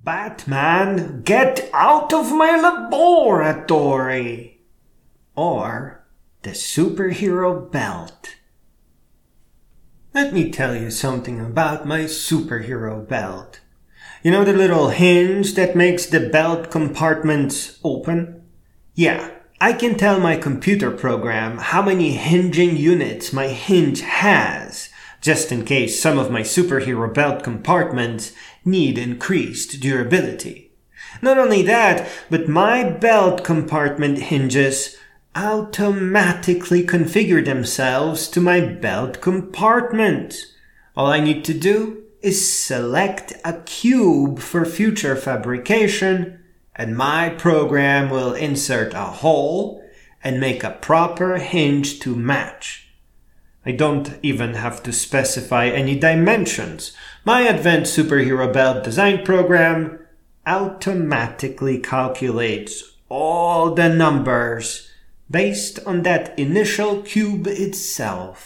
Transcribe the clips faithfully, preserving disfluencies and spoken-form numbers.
"Batman, get out of my laboratory!" or the superhero belt. Let me tell you something about my superhero belt. You know the little hinge that makes the belt compartments open? Yeah, I can tell my computer program how many hinging units my hinge has, just in case some of my superhero belt compartments need increased durability. Not only that, but my belt compartment hinges automatically configure themselves to my belt compartment. All I need to do is select a cube for future fabrication, and my program will insert a hole and make a proper hinge to match. I don't even have to specify any dimensions. My advanced superhero belt design program automatically calculates all the numbers based on that initial cube itself.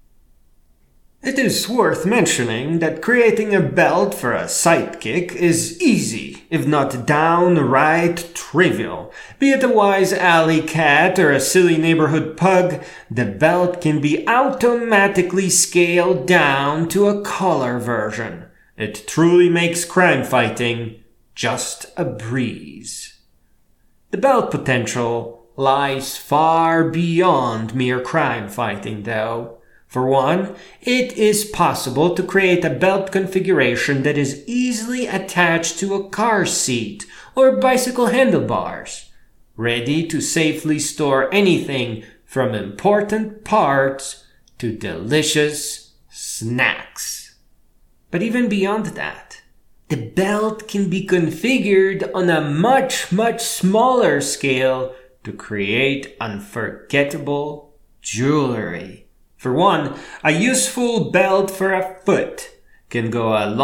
It is worth mentioning that creating a belt for a sidekick is easy, if not downright trivial. Be it a wise alley cat or a silly neighborhood pug, the belt can be automatically scaled down to a collar version. It truly makes crime fighting just a breeze. The belt potential lies far beyond mere crime fighting, though. For one, it is possible to create a belt configuration that is easily attached to a car seat or bicycle handlebars, ready to safely store anything from important parts to delicious snacks. But even beyond that, the belt can be configured on a much, much smaller scale to create unforgettable jewelry. For one, a useful belt for a foot can go a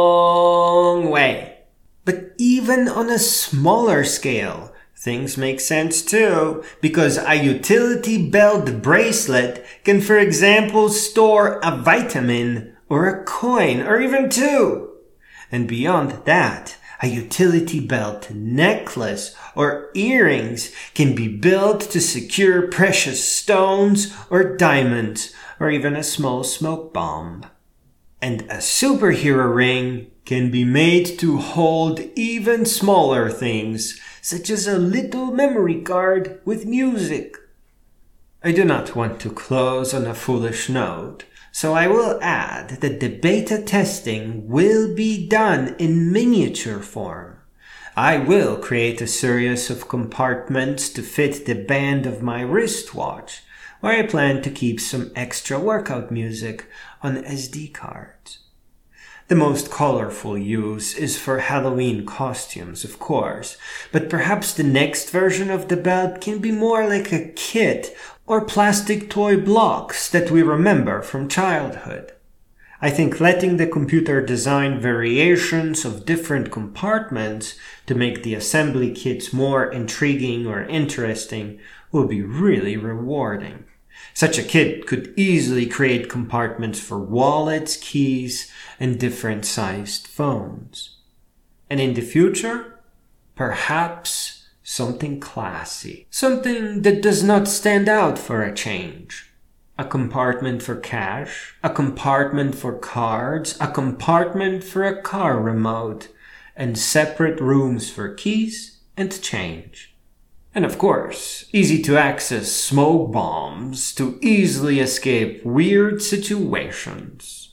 long way. But even on a smaller scale, things make sense too, because a utility belt bracelet can, for example, store a vitamin or a coin or even two. And beyond that, a utility belt necklace or earrings can be built to secure precious stones or diamonds or even a small smoke bomb. And a superhero ring can be made to hold even smaller things, such as a little memory card with music. I do not want to close on a foolish note, so I will add that the beta testing will be done in miniature form. I will create a series of compartments to fit the band of my wristwatch, where I plan to keep some extra workout music on S D cards. The most colorful use is for Halloween costumes, of course, but perhaps the next version of the belt can be more like a kit or plastic toy blocks that we remember from childhood. I think letting the computer design variations of different compartments to make the assembly kits more intriguing or interesting will be really rewarding. Such a kit could easily create compartments for wallets, keys, and different sized phones. And in the future, perhaps something classy. Something that does not stand out for a change. A compartment for cash, a compartment for cards, a compartment for a car remote, and separate rooms for keys and change. And of course, easy to access smoke bombs to easily escape weird situations.